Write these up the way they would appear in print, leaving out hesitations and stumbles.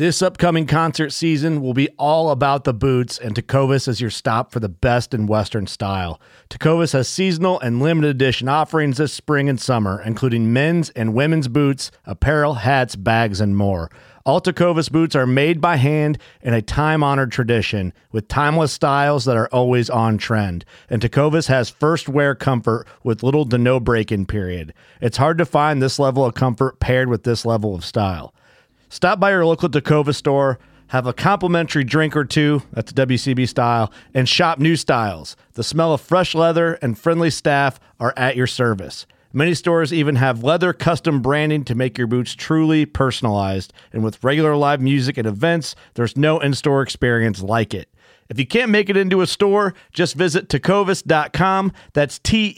This upcoming concert season will be all about the boots, and Tecovas is your stop for the best in Western style. Tecovas has seasonal and limited edition offerings this spring and summer, including men's and women's boots, apparel, hats, bags, and more. All Tecovas boots are made by hand in a time-honored tradition with timeless styles that are always on trend. And Tecovas has first wear comfort with little to no break-in period. It's hard to find this level of comfort paired with this level of style. Stop by your local Tecovas store, have a complimentary drink or two, that's WCB style, and shop new styles. The smell of fresh leather and friendly staff are at your service. Many stores even have leather custom branding to make your boots truly personalized. And with regular live music and events, there's no in-store experience like it. If you can't make it into a store, just visit tecovas.com. That's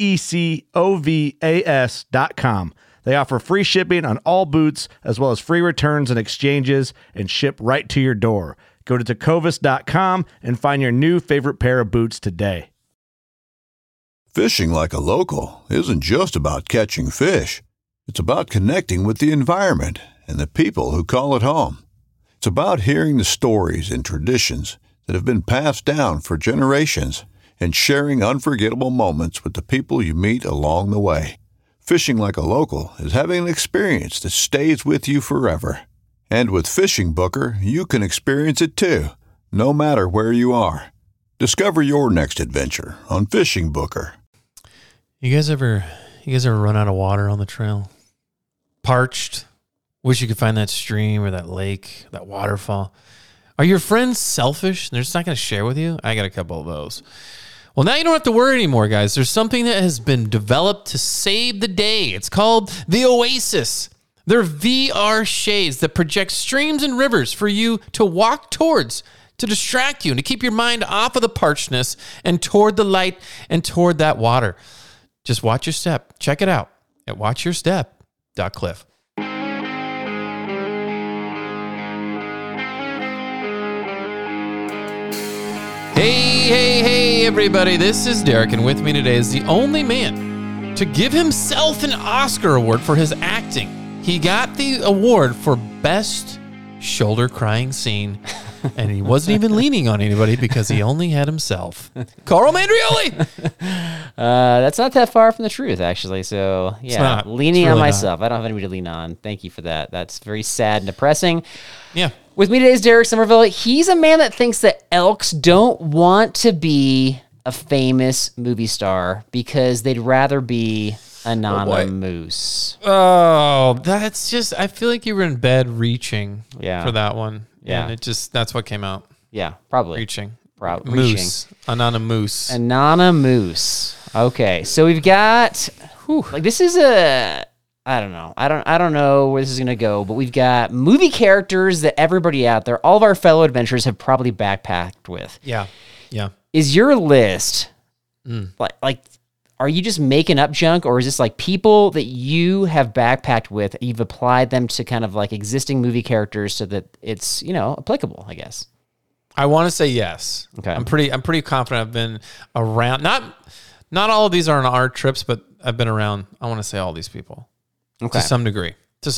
TECOVAS.com. They offer free shipping on all boots, as well as free returns and exchanges, and ship right to your door. Go to tecovas.com and find your new favorite pair of boots today. Fishing like a local isn't just about catching fish. It's about connecting with the environment and the people who call it home. It's about hearing the stories and traditions that have been passed down for generations and sharing unforgettable moments with the people you meet along the way. Fishing like a local is having an experience that stays with you forever. And with Fishing Booker, you can experience it too, no matter where you are. Discover your next adventure on Fishing Booker. You guys ever run out of water on the trail? Parched? Wish you could find that stream or that lake, that waterfall. Are your friends selfish? They're just not going to share with you? I got a couple of those. Well, now you don't have to worry anymore, guys. There's something that has been developed to save the day. It's called the Oasis. They're VR shades that project streams and rivers for you to walk towards, to distract you, and to keep your mind off of the parchedness and toward the light and toward that water. Just watch your step. Check it out at watchyourstep.cliff. Hey, everybody. This is Derek, and with me today is the only man to give himself an Oscar award for his acting. He got the award for Best Shoulder Crying Scene, and he wasn't even leaning on anybody because he only had himself. Carl Mandrioli! That's not that far from the truth, actually. So, yeah, leaning on myself. I don't have anybody to lean on. Thank you for that. That's very sad and depressing. Yeah. With me today is Derek Somerville. He's a man that thinks that elks don't want to be a famous movie star because they'd rather be a moose. Oh, that's just, I feel like you were in bed reaching for that one. Yeah. And that's what came out. Yeah, probably. Reaching. Moose. Anana moose. Anana moose. Okay, so we've got, this is I don't know. I don't know where this is going to go, but we've got movie characters that everybody out there, all of our fellow adventurers have probably backpacked with. Yeah. Yeah. Is your list like are you just making up junk, or is this like people that you have backpacked with, you've applied them to kind of like existing movie characters so that it's, applicable, I guess? I want to say yes. Okay. I'm pretty confident I've been around, not all of these are on our trips, but I've been around, I want to say all these people. Okay. To some degree,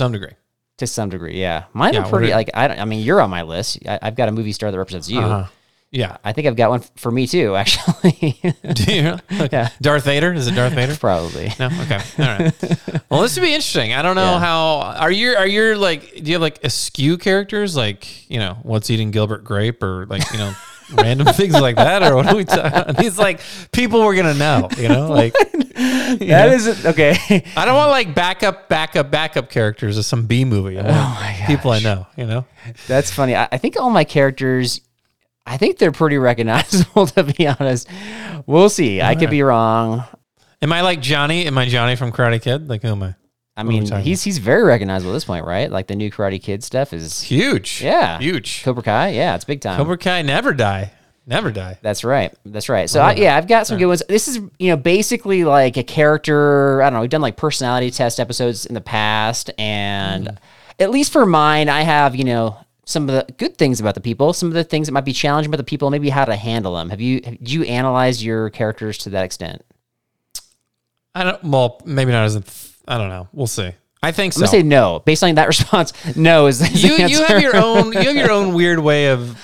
yeah. Mine are pretty, you're on my list. I've got a movie star that represents you. Uh-huh. Yeah. I think I've got one for me too, actually. Do you? Okay. Yeah. Darth Vader? Is it Darth Vader? Probably. No? Okay. All right. Well, this would be interesting. I don't know how, are you like, do you have like eschew characters? Like, what's eating Gilbert Grape, or like, random things like that? Or what are we talking? These like people we're going to know, like. That isn't, okay. I don't want like backup characters of some B movie. People I know, That's funny. I think all my characters, I think they're pretty recognizable, to be honest. We'll see. I could be wrong. Am I like Johnny? Am I Johnny from Karate Kid? Like, who am I? I mean, he's very recognizable at this point, right? Like the new Karate Kid stuff is huge. Yeah. Huge. Cobra Kai. Yeah, it's big time. Cobra Kai never die. Never die. That's right. So I've got some good ones. This is, basically like a character. I don't know. We've done like personality test episodes in the past, and at least for mine, I have, some of the good things about the people, some of the things that might be challenging about the people, maybe how to handle them. Did you analyze your characters to that extent? Well, maybe not as I don't know. We'll see. I think so. I'm gonna say no. Based on that response, no is the answer. You have your own weird way of,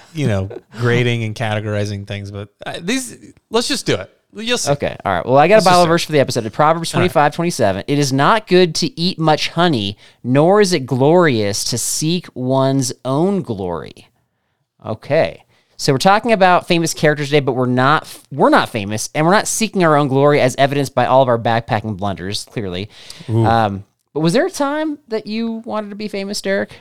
grading and categorizing things, but let's just do it. You'll see. Okay. All right. Well, I got a Bible just verse for the episode. Proverbs 25:27. It is not good to eat much honey, nor is it glorious to seek one's own glory. Okay. So we're talking about famous characters today, but we're not famous, and we're not seeking our own glory as evidenced by all of our backpacking blunders, clearly. But was there a time that you wanted to be famous, Derek?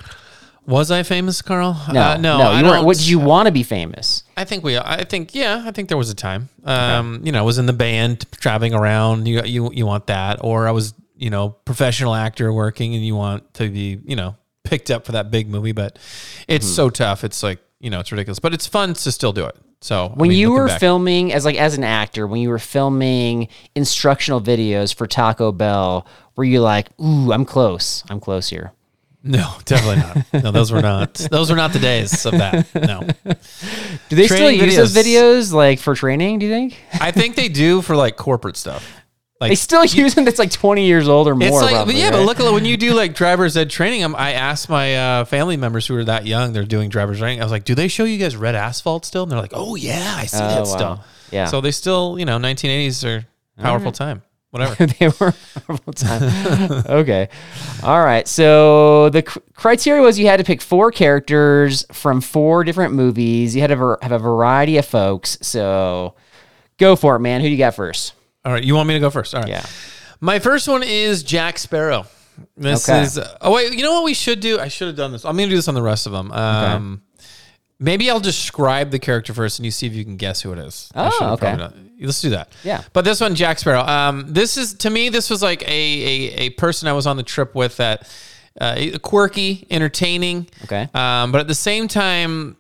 Was I famous, Carl? No. You weren't. What, did you want to be famous? I think there was a time. I was in the band, traveling around. You want that, or I was, professional actor working, and you want to be, picked up for that big movie. But it's so tough. It's like, it's ridiculous, but it's fun to still do it. So when you were filming as an actor, when you were filming instructional videos for Taco Bell, were you like, ooh, I'm close here? No, definitely not. No, those were not the days of that. No. Do they still use those videos like for training, do you think? I think they do for like corporate stuff. Like, they still use them that's like 20 years old or more. It's like, probably, but look, when you do like driver's ed training, I asked my family members who are that young, they're doing driver's training. I was like, do they show you guys red asphalt still? And they're like, oh yeah, I see that still. Yeah. So they still, 1980s are powerful time. Whatever. They were a powerful time. Okay. All right. So the criteria was you had to pick 4 characters from 4 different movies. You had to have a variety of folks. So go for it, man. Who do you got first? All right. You want me to go first? All right. Yeah. My first one is Jack Sparrow. This is... Oh, wait. You know what we should do? I should have done this. I'm going to do this on the rest of them. Okay. Maybe I'll describe the character first, and you see if you can guess who it is. Oh, okay. Let's do that. Yeah. But this one, Jack Sparrow. This was like a person I was on the trip with that quirky, entertaining. Okay. But at the same time,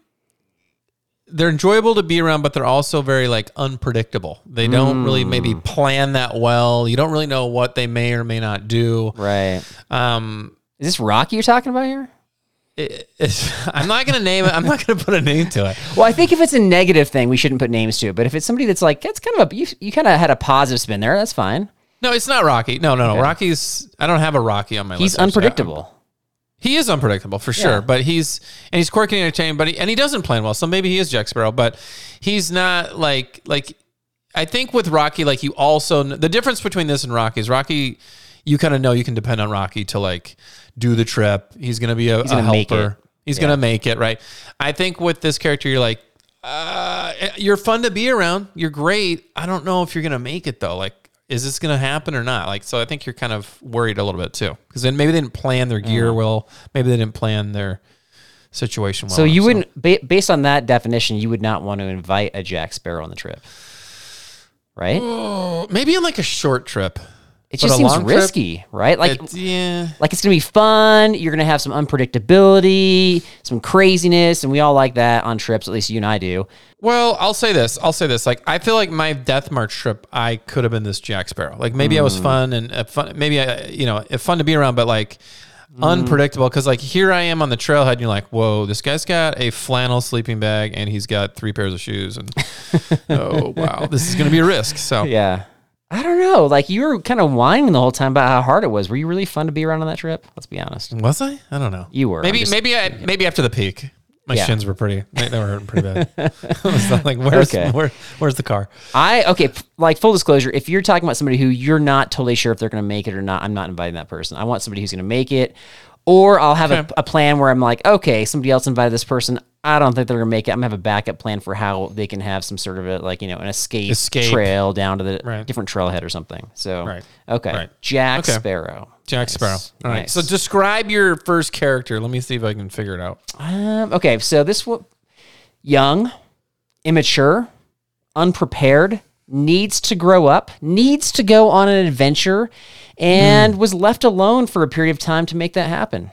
they're enjoyable to be around, but they're also very like unpredictable. They don't really maybe plan that well. You don't really know what they may or may not do. Right. Is this Rocky you're talking about here? I'm not going to name it. I'm not going to put a name to it. Well, I think if it's a negative thing, we shouldn't put names to it. But if it's somebody that's like, it's kind of you kind of had a positive spin there. That's fine. No, it's not Rocky. No. Okay. Rocky's, I don't have a Rocky on my list. He's unpredictable. He is unpredictable for sure, but he's quirky and entertaining, but he doesn't plan well. So maybe he is Jack Sparrow, but he's not like, I think with Rocky, like you also, the difference between this and Rocky is Rocky, you kind of know you can depend on Rocky to like do the trip. He's going to be a helper. He's going to make it, right? I think with this character, you're like, you're fun to be around. You're great. I don't know if you're going to make it though. Like, is this going to happen or not? Like, so I think you're kind of worried a little bit too, because then maybe they didn't plan their gear well. Maybe they didn't plan their situation well. So you wouldn't, based on that definition, you would not want to invite a Jack Sparrow on the trip, right? Maybe on like a short trip. It just seems risky, right? Like, like it's going to be fun. You're going to have some unpredictability, some craziness, and we all like that on trips. At least you and I do. Well, I'll say this. Like, I feel like my Death March trip, I could have been this Jack Sparrow. Like, maybe I was fun and fun. Maybe fun to be around, but like unpredictable. Because like here I am on the trailhead, and you're like, whoa, this guy's got a flannel sleeping bag, and he's got 3 pairs of shoes, and oh wow, this is going to be a risk. So yeah. I don't know. Like, you were kind of whining the whole time about how hard it was. Were you really fun to be around on that trip? Let's be honest. Was I? I don't know. You were. Maybe after the peak, my shins were they were hurting pretty bad. I was like, where's the car? Like, full disclosure, if you're talking about somebody who you're not totally sure if they're going to make it or not, I'm not inviting that person. I want somebody who's going to make it. Or I'll have a plan where I'm like, okay, somebody else invited this person. I don't think they're going to make it. I'm going to have a backup plan for how they can have some sort of an escape trail down to the different trailhead or something. So, okay. Jack Sparrow. Jack Sparrow. All right. Nice. So describe your first character. Let me see if I can figure it out. Okay. So this one, young, immature, unprepared, needs to grow up, needs to go on an adventure, and was left alone for a period of time to make that happen.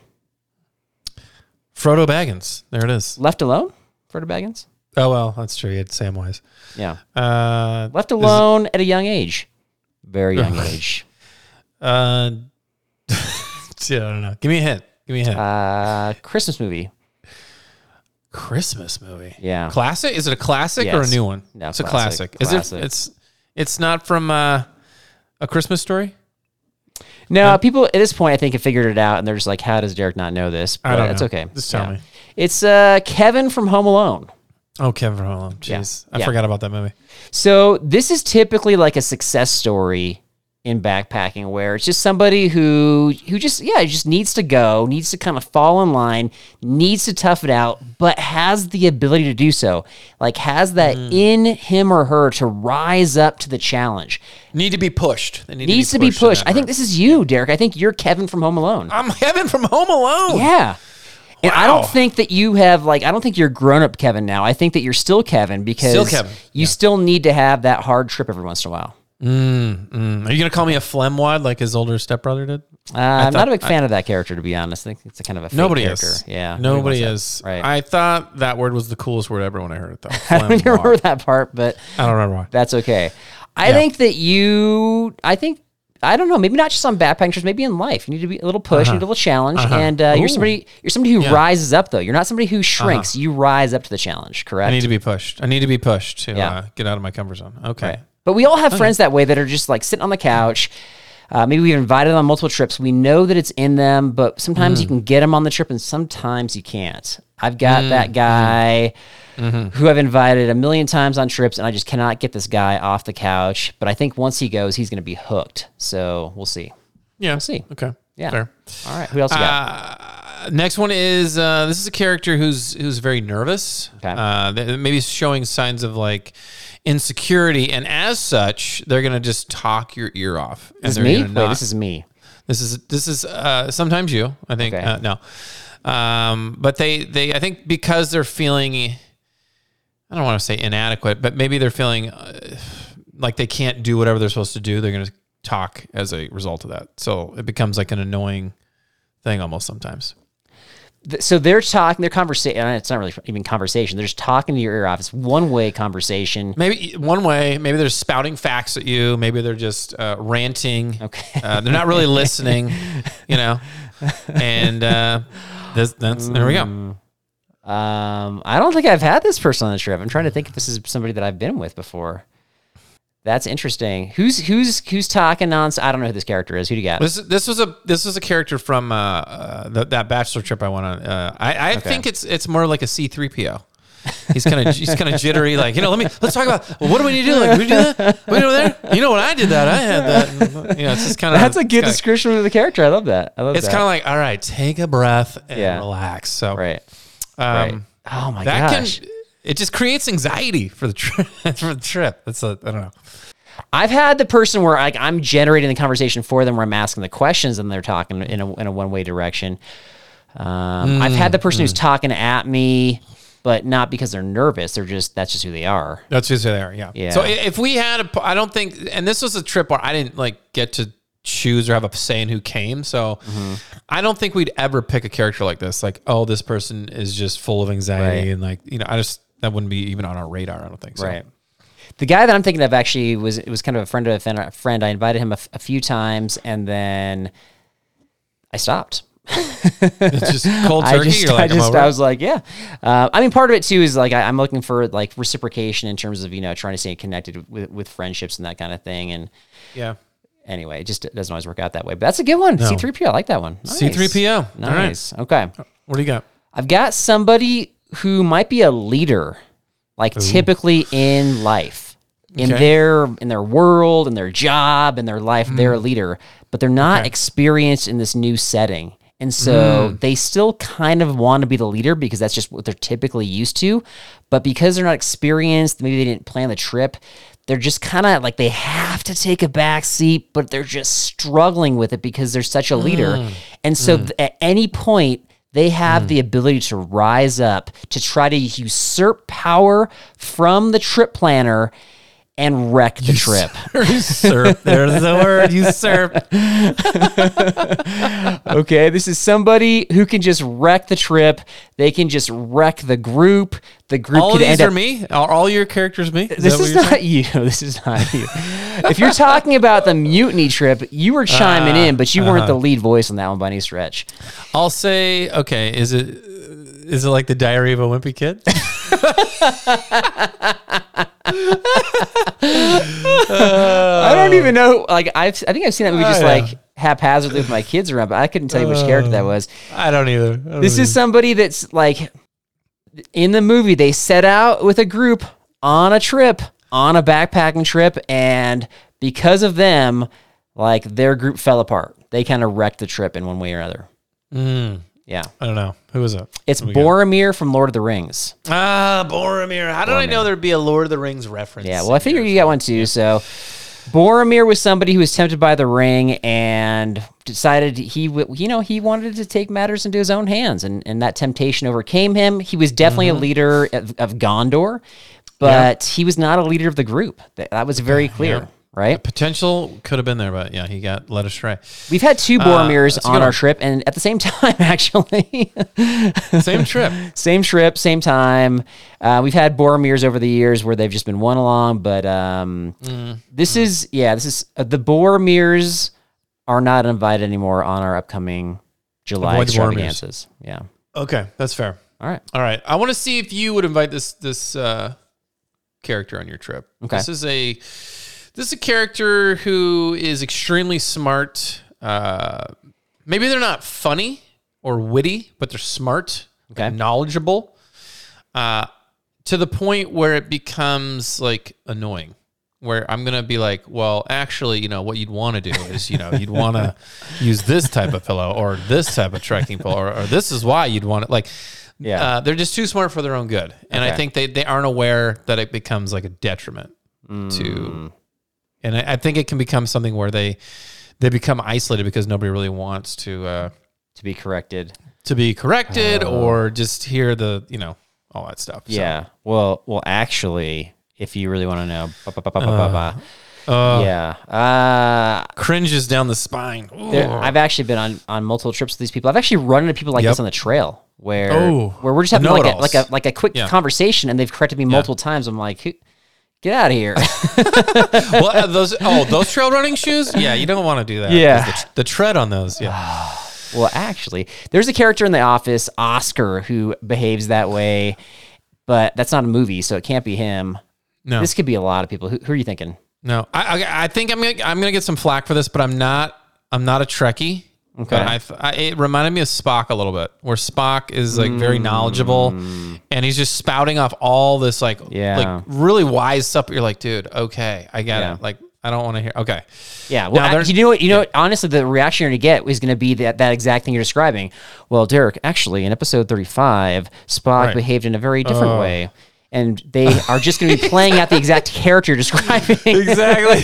Frodo Baggins. There it is. Left alone? Frodo Baggins? Oh, well, that's true. He had Samwise. Yeah. Left alone at a young age. Very young age. I don't know. Give me a hint. Christmas movie. Christmas movie? Yeah. Classic? Is it a classic or a new one? No, it's classic. A classic. Is it? It's not from A Christmas Story? No, people at this point I think have figured it out, and they're just like, "How does Derek not know this?" But I don't it's know. okay. Just tell me. It's Kevin from Home Alone. Oh, Kevin from Home Alone. Jeez. I forgot about that movie. So this is typically like a success story in backpacking where it's just somebody who just needs to go, needs to kind of fall in line, needs to tough it out, but has the ability to do so. Like has that in him or her to rise up to the challenge. Need to be pushed. They Needs to be pushed. I think this is you, Derek. I think you're Kevin from Home Alone. I'm Kevin from Home Alone. Yeah. And I Wow. don't think that you have I don't think you're grown up Kevin now. I think that you're still Kevin because Still Kevin. you still need to have that hard trip every once in a while. Are you going to call me a phlegmwad like his older stepbrother did? I'm not a big fan of that character, to be honest. I think it's a kind of a fake Nobody character. is. Yeah. Nobody wants is. that. Right. I thought that word was the coolest word ever when I heard it, though. I don't even remember that part, but I don't remember why. that's okay. I think that I don't know, maybe not just on backpacking trips, maybe in life. You need to be a little push, you need a little challenge, and you're somebody who rises up, though. You're not somebody who shrinks. You rise up to the challenge, correct? I need to be pushed. I need to be pushed to Yeah. get out of my comfort zone. Okay. Right. But we all have friends that way that are just like sitting on the couch. Maybe we've invited them on multiple trips. We know that it's in them, but sometimes you can get them on the trip and sometimes you can't. I've got that guy who I've invited a million times on trips, and I just cannot get this guy off the couch. But I think once he goes, he's going to be hooked. So we'll see. Yeah. We'll see. Okay. Yeah. Fair. All right. Who else you got? Next one is this is a character who's very nervous. Okay. Maybe showing signs of like insecurity, and as such, they're gonna just talk your ear off. And This is me? Wait, this is me. This is sometimes you. I think Okay. no, but they I think because they're feeling, I don't want to say inadequate, but maybe they're feeling like they can't do whatever they're supposed to do. They're gonna talk as a result of that. So it becomes like an annoying thing almost sometimes. So they're talking, their conversation, it's not really even conversation. They're just talking to your ear off. It's one-way conversation. Maybe one way, maybe they're spouting facts at you. Maybe they're just ranting. Okay. They're not really listening, and there we go. I don't think I've had this person on the trip. I'm trying to think if this is somebody that I've been with before. That's interesting. Who's talking nonsense? I don't know who this character is. Who do you got? This was a character from that bachelor trip I went on. I think it's more like a C-3PO. He's kind of jittery, like let's talk about what do we need to do? Like we do that, we do there. You know when I did that, I had that. It's just kind of That's a good description of the character. I love that. It's kind of like, all right, take a breath and relax. So right. Oh my gosh. It just creates anxiety for the trip. For the trip, I don't know. I've had the person where I'm generating the conversation for them, where I'm asking the questions and they're talking in a one-way direction. I've had the person who's talking at me, but not because they're nervous. That's just who they are. That's just who they are. Yeah. So if we had I don't think, and this was a trip where I didn't get to choose or have a say in who came. So I don't think we'd ever pick a character like this. Like, oh, this person is just full of anxiety and that wouldn't be even on our radar. I don't think so. Right. The guy that I'm thinking of actually was kind of a friend of a friend. I invited him a few times and then I stopped. It's just cold turkey. I was like, yeah. I mean, part of it too is I'm looking for reciprocation in terms of trying to stay connected with friendships and that kind of thing. And anyway, it just doesn't always work out that way. But that's a good one. No. C-3PO, I like that one. Nice. C-3PO. Nice. All right. Okay. What do you got? I've got somebody who might be a leader, typically in life, in their world, in their job, in their life. They're a leader, but they're not experienced in this new setting. And so they still kind of want to be the leader because that's just what they're typically used to. But because they're not experienced, maybe they didn't plan the trip, they're just kind of they have to take a back seat, but they're just struggling with it because they're such a leader. And so at any point, they have the ability to rise up, to try to usurp power from the trip planner and wreck the trip. Usurp. There's the word, usurp. Okay, this is somebody who can just wreck the trip. They can just wreck the group. The group all could these end are up... me? Are all your characters me? This is not you. This is not you. If you're talking about the mutiny trip, you were chiming in, but you weren't the lead voice on that one by any stretch. I'll say, okay, is it like the Diary of a Wimpy Kid? I don't even know. I think I've seen that movie haphazardly with my kids around, but I couldn't tell you which character that was. I don't either. This is somebody that's like, in the movie, they set out with a group on a trip, on a backpacking trip, and because of them, like, their group fell apart. They kind of wrecked the trip in one way or another. Yeah. I don't know. Who is it? It's Boromir from Lord of the Rings. Boromir. How did I know there'd be a Lord of the Rings reference? Yeah, well, I figured you got one too. So Boromir was somebody who was tempted by the ring and decided he wanted to take matters into his own hands, and that temptation overcame him. He was definitely a leader of Gondor, but he was not a leader of the group. That was very clear. Right? Potential could have been there, but yeah, he got led astray. We've had 2 Boromirs on our trip, and at the same time, actually. Same trip. Same trip, same time. We've had Boromirs over the years where they've just been one along, but this is the Boromirs are not invited anymore on our upcoming July extravaganzas. Yeah. Okay, that's fair. All right. I want to see if you would invite this character on your trip. Okay. This is a character who is extremely smart. Maybe they're not funny or witty, but they're smart, and knowledgeable, to the point where it becomes like annoying. Where I'm gonna be like, well, actually, what you'd want to do is, you'd want to use this type of pillow or this type of trekking pillow, or this is why you'd want it. Like, they're just too smart for their own good, and I think they aren't aware that it becomes like a detriment to. And I think it can become something where they become isolated because nobody really wants to be corrected. Or just hear the, all that stuff. Yeah. So. Well, actually, if you really want to know, cringes down the spine. I've actually been on multiple trips with these people. I've actually run into people like this on the trail where we're just having like a quick conversation, and they've corrected me multiple times. I'm like, get out of here. Well, those trail running shoes? Yeah, you don't want to do that. Yeah. The tread on those, Well, actually, there's a character in The Office, Oscar, who behaves that way, but that's not a movie, so it can't be him. No. This could be a lot of people. Who are you thinking? No. I think I'm gonna get some flack for this, but I'm not a Trekkie. Okay. But it reminded me of Spock a little bit, where Spock is like very knowledgeable, and he's just spouting off all this like really wise stuff. But you're like, dude, okay, I get it. Like, I don't want to hear. Okay. Yeah. Well, you know what? Honestly, the reaction you're gonna get is gonna be that exact thing you're describing. Well, Derek, actually, in episode 35, Spock behaved in a very different way. And they are just going to be playing out the exact character you're describing. Exactly.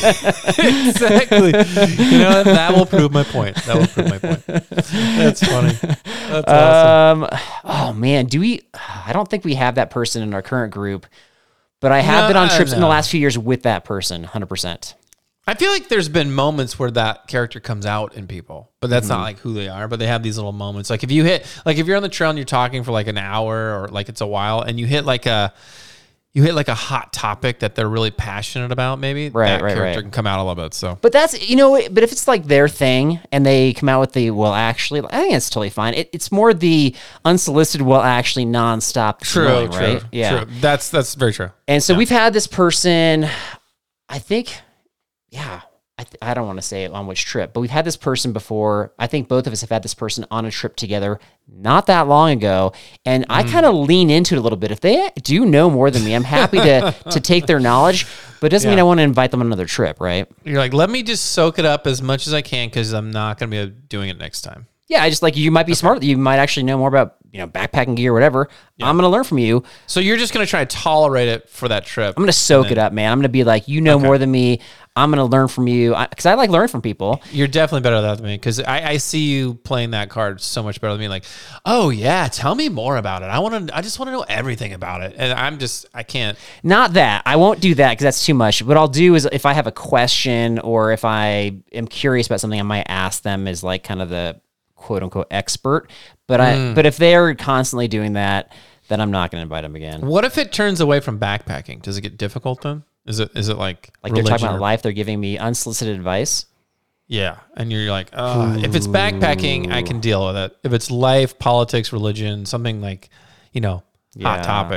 That will prove my point. That's funny. That's awesome. Oh, man. I don't think we have that person in our current group, but I have been on trips in the last few years with that person, 100%. I feel like there's been moments where that character comes out in people, but that's not like who they are, but they have these little moments. Like if you're on the trail and you're talking for like an hour or like it's a while and you hit like a hot topic that they're really passionate about, maybe that character can come out a little bit. So, but that's, but if it's like their thing and they come out with actually, I think it's totally fine. It's more the unsolicited, actually nonstop. True. Right? Yeah. True. That's very true. And so we've had this person, I think, I don't want to say on which trip, but we've had this person before. I think both of us have had this person on a trip together not that long ago. And I kind of lean into it a little bit. If they do know more than me, I'm happy to take their knowledge, but it doesn't mean I want to invite them on another trip, right? You're like, let me just soak it up as much as I can because I'm not going to be doing it next time. Yeah, I just like, you might be smart. You might actually know more about, backpacking gear, whatever. Yeah. I'm going to learn from you. So you're just going to try to tolerate it for that trip. I'm going to soak it up, man. I'm going to be like, more than me. I'm going to learn from you because I like learning from people. You're definitely better at that than me because I see you playing that card so much better than me. Like, oh yeah, tell me more about it. I just want to know everything about it. And I can't. Not that. I won't do that because that's too much. What I'll do is if I have a question or if I am curious about something, I might ask them as like kind of the quote unquote expert. But if they're constantly doing that, then I'm not going to invite them again. What if it turns away from backpacking? Does it get difficult then? Is it like they're talking about life? They're giving me unsolicited advice. Yeah, and you're like, if it's backpacking, I can deal with it. If it's life, politics, religion, something like, hot topic,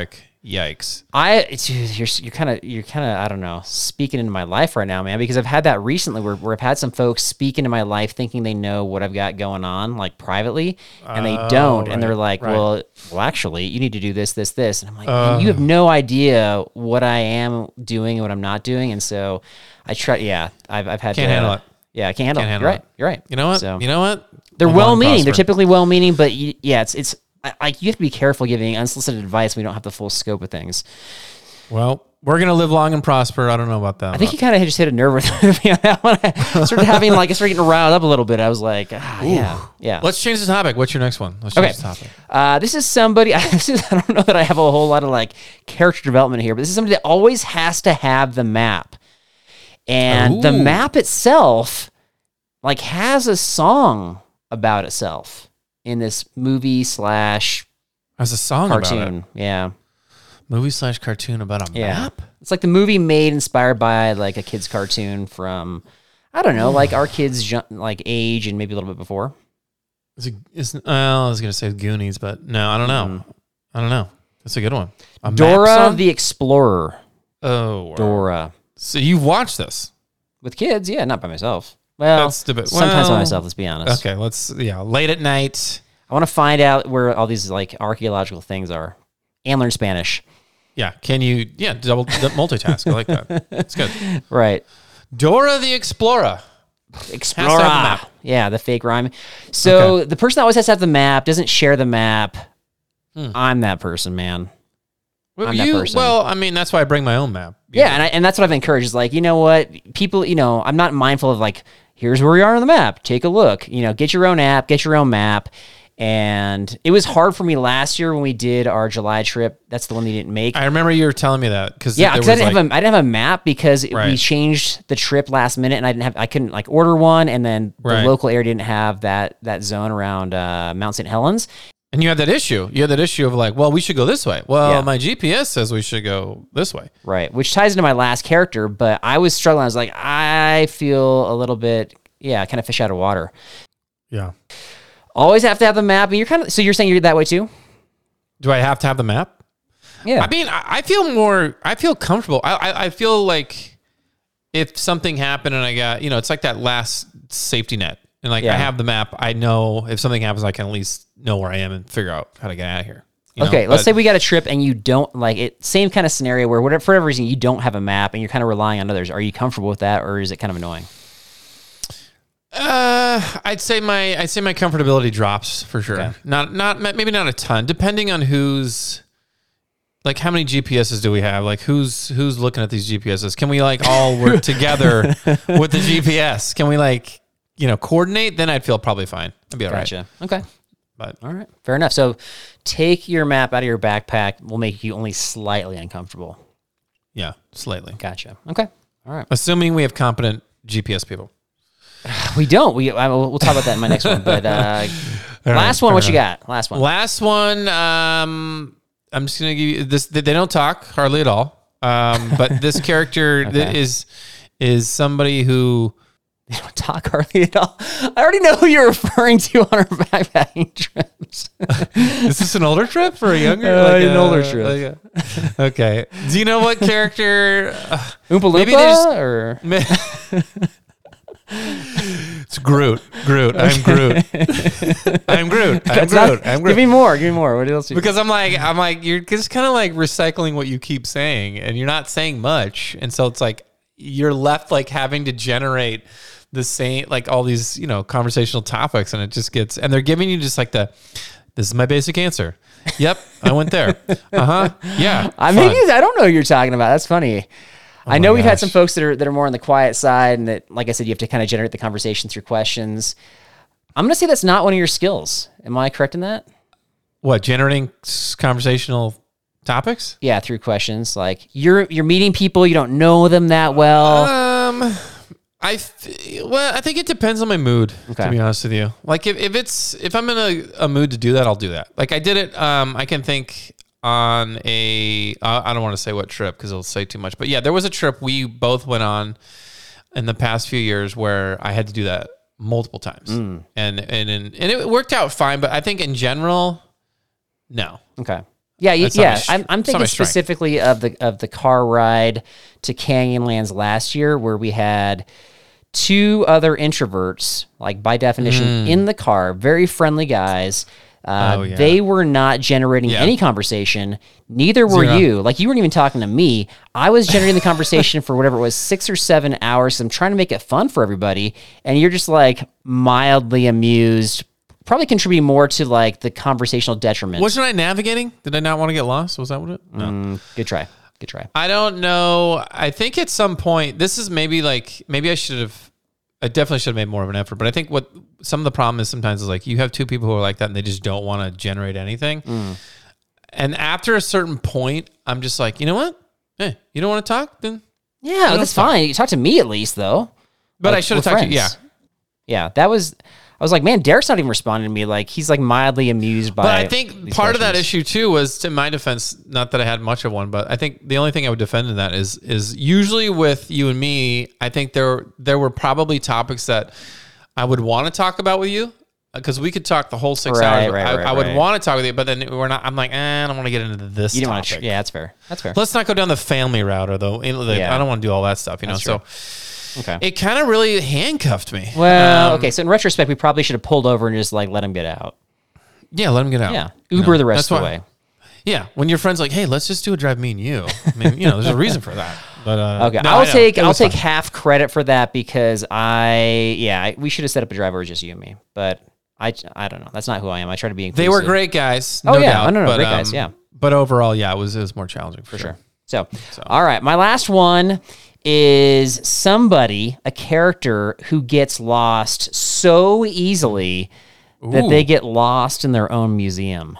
Yikes. You're kind of I don't know, speaking into my life right now, man, because I've had that recently where I've had some folks speak into my life thinking they know what I've got going on, like privately, and they don't, and they're like, well, actually, you need to do this, and I'm like, man, you have no idea what I am doing and what I'm not doing, and so I try. Yeah, I've had Can't handle it. Yeah, I can't handle it. You're right. You know what? So, Move they're on, well-meaning. They're Prosper. typically well-meaning, but it's like you have to be careful giving unsolicited advice when we don't have the full scope of things. Well, we're going to live long and prosper. I don't know about that. I think you kind of just hit a nerve with me on that one. I started getting riled up a little bit. I was like, yeah. Let's change the topic. What's your next one? Let's change the topic. This is somebody, I don't know that I have a whole lot of like character development here, but this is somebody that always has to have the map. And the map itself like has a song about itself in this movie / There's a song cartoon. about it. Yeah. Movie / cartoon about a map? It's like the movie made inspired by like a kid's cartoon from, I don't know, like our kids' like age and maybe a little bit before. I was going to say Goonies, but no, I don't know. I don't know. That's a good one. A map Dora song? the Explorer. Oh, wow. Dora. So you've watched this? With kids, yeah, not by myself. Well, sometimes by myself, let's be honest. Okay, late at night. I want to find out where all these like archaeological things are and learn Spanish. Yeah, can you, double multitask. I like that. It's good. Right. Dora the Explorer. Explorer. Has to have a map. Yeah, the fake rhyme. So the person that always has to have the map doesn't share the map. I'm that person, man. I'm that person. Well, I mean, that's why I bring my own map. Yeah, and that's what I've encouraged. Is like, you know what? People, I'm not mindful of like, here's where we are on the map. Take a look. Get your own app, get your own map. And it was hard for me last year when we did our July trip. That's the one we didn't make. I remember you were telling me that because I didn't have a map because we changed the trip last minute, and I couldn't like order one, and then the local area didn't have that zone around Mount St. Helens. And you had that issue. You had that issue of like, well, we should go this way. Well, my GPS says we should go this way. Right, which ties into my last character. But I was struggling. I was like, I feel a little bit, kind of fish out of water. Yeah. Always have to have the map. And so you're saying you're that way too? Do I have to have the map? Yeah. I mean, I feel comfortable. I feel like if something happened and I got, it's like that last safety net. And like, I have the map. I know if something happens, I can at least know where I am and figure out how to get out of here. Okay, let's say we got a trip and you don't like it. Same kind of scenario where for whatever reason you don't have a map and you're kind of relying on others. Are you comfortable with that, or is it kind of annoying? I'd say my comfortability drops for sure. Okay. Not maybe not a ton, depending on who's like how many GPSs do we have? Like who's looking at these GPSs? Can we like all work together with the GPS? Can we like coordinate? Then I'd feel probably fine. I'd be all right. Gotcha. Okay. But all right, fair enough. So take your map out of your backpack will make you only slightly uncomfortable. Yeah, slightly. Gotcha. Okay. All right. Assuming we have competent GPS people. We don't. We'll talk about that in my next one. But last one, what you got? Last one. Last one. I'm just gonna give you this. They don't talk hardly at all. But this character is somebody who. They don't talk hardly at all. I already know who you're referring to on our backpacking trips. Is this an older trip or a younger? An older trip. Okay. Do you know what character? Oompa Loompa? It's Groot. I'm Groot. Give me more. What else? Because I'm like, you're just kind of like recycling what you keep saying, and you're not saying much, and so it's like you're left like having to generate the same like all these conversational topics, and it just gets, and they're giving you just like this is my basic answer. Yep, I went there. Yeah. I don't know who you're talking about. That's funny. I know we've had some folks that are more on the quiet side, and that, like I said, you have to kind of generate the conversation through questions. I'm going to say that's not one of your skills. Am I correct in that? What, generating conversational topics? Yeah, through questions. Like you're meeting people, you don't know them that well. I think it depends on my mood, to be honest with you. Like if I'm in a mood to do that, I'll do that. Like I did it. I can think on I don't want to say what trip because it'll say too much, but yeah, there was a trip we both went on in the past few years where I had to do that multiple times, and it worked out fine. But I think in general, no. Okay. Yeah, That's not yeah. my I'm it's not thinking my strength. specifically of the car ride to Canyonlands last year, where we had two other introverts, like by definition, in the car, very friendly guys. Yeah. They were not generating Yeah. any conversation. Neither were Zero. you. Like, you weren't even talking to me. I was generating the conversation for whatever it was, 6 or 7 hours. I'm trying to make it fun for everybody. And you're just like mildly amused, probably contributing more to like the conversational detriment. Wasn't I navigating? Did I not want to get lost? Was that what it? No. Good try. Good try. I don't know. I think at some point, this is maybe I definitely should have made more of an effort, but I think what some of the problem is sometimes is like you have two people who are like that and they just don't want to generate anything. And after a certain point, I'm just like, you know what? Hey, you don't want to talk? Then Yeah, that's fine. You talk to me at least, though. But Like, I should have we're talked to you. Yeah. friends. Yeah, that was. I was like, man, Derek's not even responding to me. Like, he's like mildly amused by. But I think these part of that questions. issue too was, to my defense, not that I had much of one, but I think the only thing I would defend in that is usually with you and me, I think there were probably topics that I would want to talk about with you, because we could talk the whole 6 hours. I would want to talk with you, but then we're not. I'm like, I don't want to get into this. You didn't topic. want to. Yeah, that's fair. That's fair. Let's not go down the family route, or though. Yeah. I don't want to do all that stuff, you know. That's true. So Okay. it kind of really handcuffed me. Well, okay. So in retrospect, we probably should have pulled over and just like let him get out. Yeah, let him get out. Yeah. You Uber know, the rest that's of the why- way. Yeah, when your friend's like, "Hey, let's just do a drive me and you." I mean, there's a reason for that. But Okay. no, I'll I know. take It was fun. half credit for that because we should have set up a driver with just you and me, but I don't know. That's not who I am. I try to be inclusive. They were great guys. Oh, No yeah. doubt, No, but, great guys, yeah. But overall, yeah, it was more challenging for sure. So, all right. My last one is somebody, a character who gets lost so easily that they get lost in their own museum.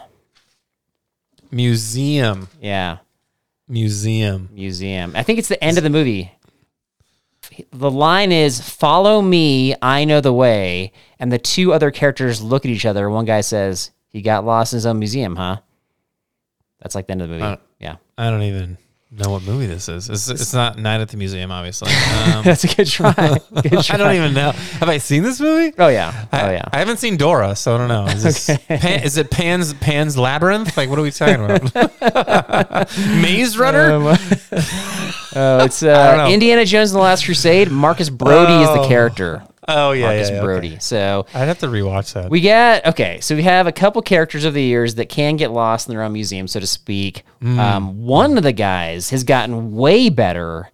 Museum. Yeah. Museum. I think it's the end of the movie. The line is, "Follow me, I know the way." And the two other characters look at each other. One guy says, "He got lost in his own museum, huh?" That's like the end of the movie. Yeah. I don't even know what movie this is. It's not Night at the Museum, obviously. That's a good try. I don't even know. Have I seen this movie? Oh, yeah. I haven't seen Dora, so I don't know. Is, is it Pan's Labyrinth? Like, what are we talking about? Maze Runner? It's know. Indiana Jones and the Last Crusade. Marcus Brody is the character. Oh, yeah. Marcus yeah, Brody. Okay. So I'd have to rewatch that. so we have a couple characters over the years that can get lost in their own museum, so to speak. One of the guys has gotten way better,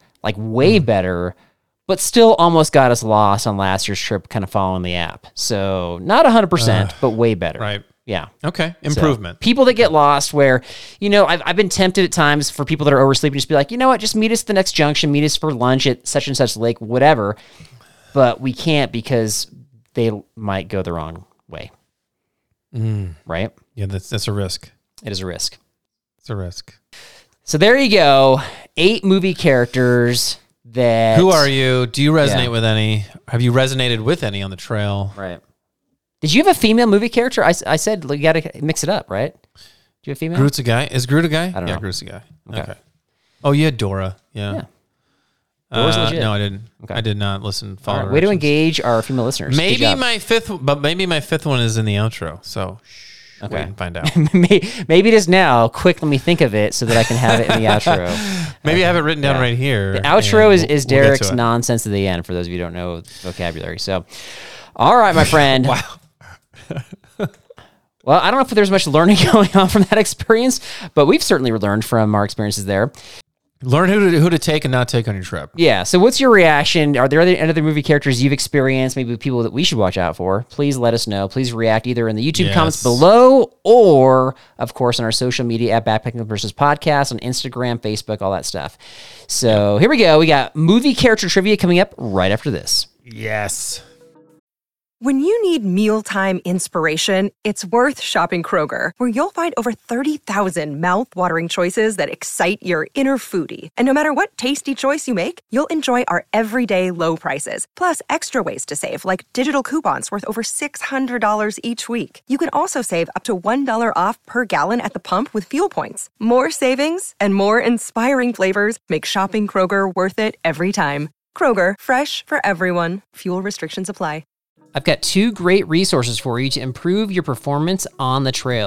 but still almost got us lost on last year's trip, kind of following the app. So not 100%, but way better. Right. Yeah. Okay. Improvement. So, people that get lost where, I've been tempted at times for people that are oversleeping, just be like, you know what, just meet us at the next junction, meet us for lunch at such and such lake, whatever. But we can't because they might go the wrong way. Right? Yeah, that's a risk. It is a risk. It's a risk. So there you go. 8 movie characters that... Who are you? Do you resonate Yeah. with any? Have you resonated with any on the trail? Right. Did you have a female movie character? I said you got to mix it up, right? Do you have a female? Groot's a guy. Is Groot a guy? don't Yeah, know. Groot's a guy. Okay. Okay. Oh, you had Dora. Yeah. Yeah. Dora's legit. No, I didn't. Okay. I did not listen. All Follow right, way to directions. engage our female listeners. Good Maybe job. my fifth one is in the outro. So wait and find out. Maybe it is now. Quick, let me think of it so that I can have it in the outro. Maybe I have it written down right here. The outro and is we'll get Derek's to it. nonsense at the end, for those of you who don't know vocabulary. So, all right, my friend. Wow. Well, I don't know if there's much learning going on from that experience, but we've certainly learned from our experiences there. Learn who to take and not take on your trip. Yeah. So what's your reaction? Are there other movie characters you've experienced, maybe people that we should watch out for? Please let us know. Please react either in the YouTube Yes. comments below or, of course, on our social media at Backpacking Versus Podcast, on Instagram, Facebook, all that stuff. So here we go. We got movie character trivia coming up right after this. Yes. When you need mealtime inspiration, it's worth shopping Kroger, where you'll find over 30,000 mouth-watering choices that excite your inner foodie. And no matter what tasty choice you make, you'll enjoy our everyday low prices, plus extra ways to save, like digital coupons worth over $600 each week. You can also save up to $1 off per gallon at the pump with fuel points. More savings and more inspiring flavors make shopping Kroger worth it every time. Kroger, fresh for everyone. Fuel restrictions apply. I've got 2 great resources for you to improve your performance on the trail.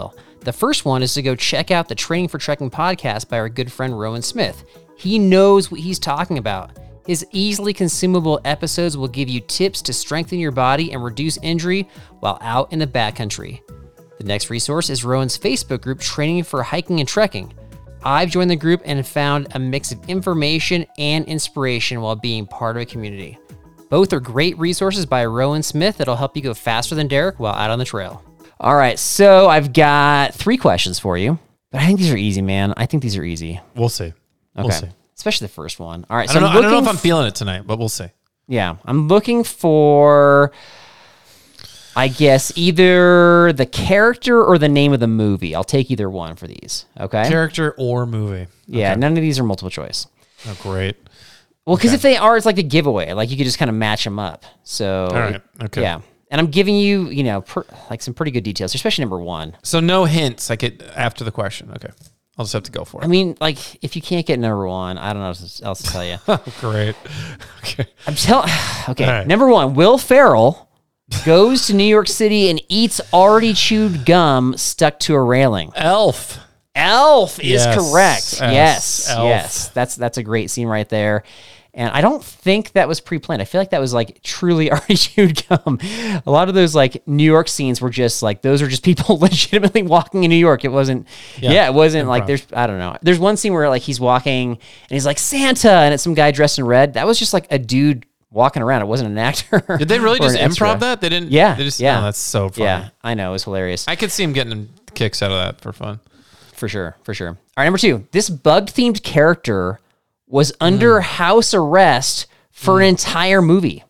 The first one is to go check out the Training for Trekking podcast by our good friend Rowan Smith. He knows what he's talking about. His easily consumable episodes will give you tips to strengthen your body and reduce injury while out in the backcountry. The next resource is Rowan's Facebook group, Training for Hiking and Trekking. I've joined the group and found a mix of information and inspiration while being part of a community. Both are great resources by Rowan Smith that'll help you go faster than Derek while out on the trail. All right, so I've got 3 questions for you, but I think these are easy, man. I think these are easy. We'll see. Okay. We'll see. Especially the first one. All right, I don't know if I'm feeling it tonight, but we'll see. Yeah, I'm looking for, I guess, either the character or the name of the movie. I'll take either one for these, okay? Character or movie. Yeah, Okay. none of these are multiple choice. Oh, great. Well, because if they are, it's like a giveaway. Like, you could just kind of match them up. So, All right, okay. Yeah. And I'm giving you, like some pretty good details, especially number 1. So no hints like it after the question. Okay. I'll just have to go for it. I mean, like, if you can't get number 1, I don't know what else to tell you. Great. Okay. Okay, All right. number 1, Will Ferrell goes to New York City and eats already chewed gum stuck to a railing. Elf. Elf is Yes, correct. yes, Elf. Yes. That's a great scene right there. And I don't think that was pre-planned. I feel like that was like truly already chewed gum. A lot of those like New York scenes were just like, those are just people legitimately walking in New York. It wasn't, it wasn't like I don't know. There's one scene where like he's walking and he's like Santa and it's some guy dressed in red. That was just like a dude walking around. It wasn't an actor. Did they really or just an extra. improv that? They didn't. Yeah. They just, yeah. No, that's so funny. Yeah. I know. It was hilarious. I could see him getting kicks out of that for fun. For sure. All right, number 2. This bug-themed character was under house arrest for an entire movie.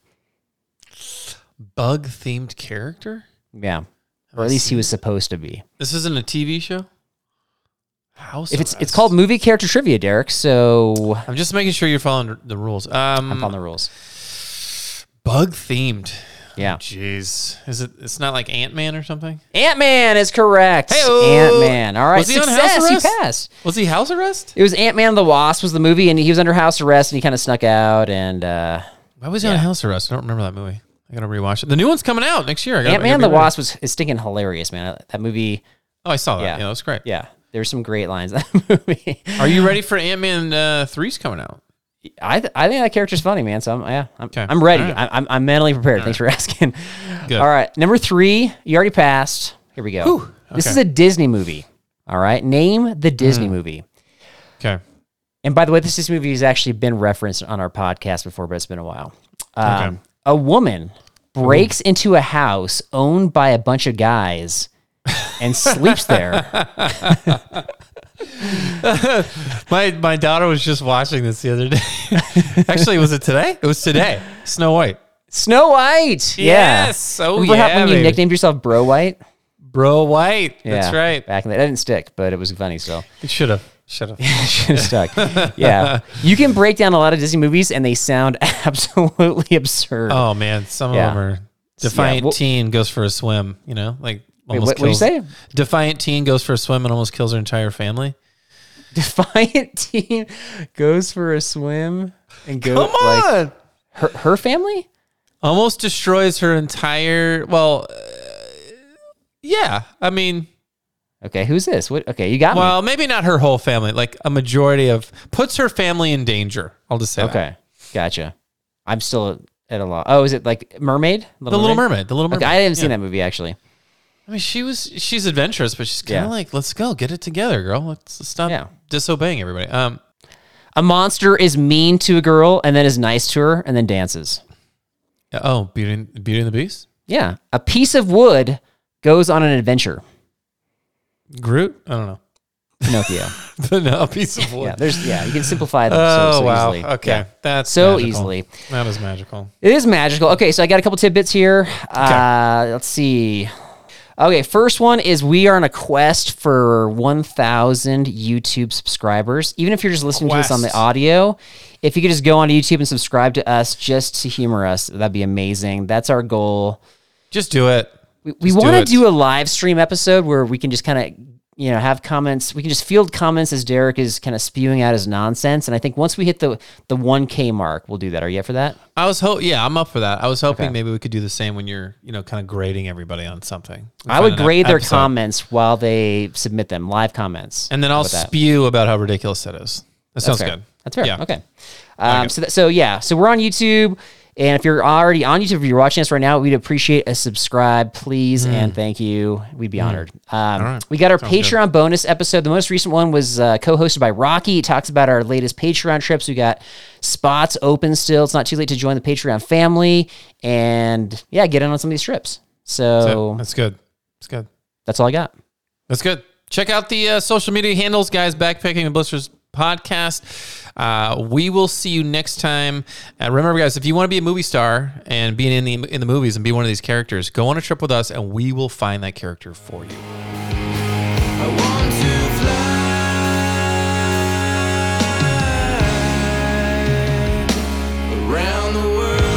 Bug themed character? Yeah. Or at least he was supposed to be. This isn't a TV show? House If it's arrest. called movie character trivia, Derek, so I'm just making sure you're following the rules. I'm following the rules. Bug themed. Yeah. Jeez. It's not like Ant-Man or something? Ant-Man is correct. Hey-o! Ant-Man. All right. Was he on Success. house arrest? He passed. Was he house arrest? It was Ant-Man and the Wasp was the movie, and he was under house arrest, and he kind of snuck out, and Why was he on house arrest? I don't remember that movie. I gotta rewatch it. The new one's coming out next year. Ant-Man and the Wasp is stinking hilarious, man. That movie, Oh, I saw that. Yeah. Yeah, that was great. yeah. There's some great lines in that movie. Are you ready for Ant-Man 3's coming out? I think that character's funny, man. So Okay. I'm ready. All right. I'm mentally prepared. Thanks for asking. Good. All right, number 3. You already passed. Here we go. Whew, This okay. is a Disney movie. All right, name the Disney movie. Okay. And by the way, this Disney movie has actually been referenced on our podcast before, but it's been a while. Okay. A woman breaks into a house owned by a bunch of guys and sleeps there. My daughter was just watching this the other day. Actually, was it today? It was today. Snow White. Snow White. Yes. Yeah. Oh, Remember yeah, when you baby. nicknamed yourself Bro White? Bro White. That's Yeah, right. Back in the, that didn't stick, but it was funny. So It should have. should have stuck. Yeah, you can break down a lot of Disney movies, and they sound absolutely absurd. Oh man, some of Yeah. them are. Defiant well- teen goes for a swim. You know, like Wait, almost what did you kills. say? Defiant teen goes for a swim and almost kills her entire family. Defiant teen goes for a swim and goes Come on. her family. Almost destroys her entire. Well, yeah. I mean, Okay, who's this? What? Okay, you got well, maybe not her whole family. Like a majority of puts her family in danger. I'll just say me. that. Okay, gotcha. I'm still at a loss. Oh, is it like Mermaid? The Little Mermaid. The Little Mermaid. Okay, I haven't seen Yeah. that movie actually. I mean, she's adventurous, but she's kind of Yeah. like, let's go, get it together, girl. Let's stop Yeah. disobeying everybody. A monster is mean to a girl and then is nice to her and then dances. Oh, Beauty and the Beast. Yeah, a piece of wood goes on an adventure. Groot. I don't know. Pinocchio. No, a piece of wood. You can simplify them Oh so wow. easily. Okay, Yeah. that's So magical. easily. That is magical. It is magical. Okay, so I got a couple tidbits here. Let's see. Okay, first one is we are on a quest for 1,000 YouTube subscribers. Even if you're just listening to this on the Quest. audio, if you could just go on YouTube and subscribe to us just to humor us, that'd be amazing. That's our goal. Just do it. We Just want to it. do a live stream episode where we can just kind of have comments. We can just field comments as Derek is kind of spewing out his nonsense. And I think once we hit the 1K mark, we'll do that. Are you up for that? I'm up for that. I was hoping maybe we could do the same when you're, kind of grading everybody on something. I would grade their comments while they submit them, live comments. And then I'll spew about how ridiculous that is. That sounds good. That's fair. Yeah. Okay. So we're on YouTube. And if you're already on YouTube, if you're watching us right now, we'd appreciate a subscribe, please, and thank you. We'd be honored. We got our Patreon bonus episode. The most recent one was co-hosted by Rocky. It talks about our latest Patreon trips. We got spots open still. It's not too late to join the Patreon family. And, get in on some of these trips. So that's good. That's good. That's all I got. That's good. Check out the social media handles, guys. Backpacking and Blisters podcast. We will see you next time. Remember, guys, if you want to be a movie star and be in the movies and be one of these characters, go on a trip with us and we will find that character for you. I want to fly around the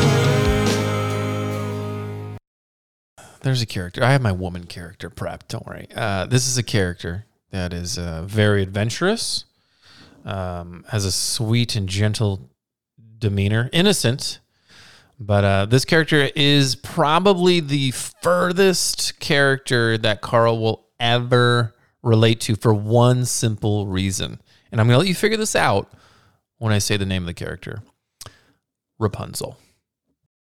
world. There's a character. I have my woman character prepped. Don't worry. This is a character that is very adventurous. Has a sweet and gentle demeanor, innocent, but this character is probably the furthest character that Carl will ever relate to for one simple reason. And I'm going to let you figure this out when I say the name of the character. Rapunzel.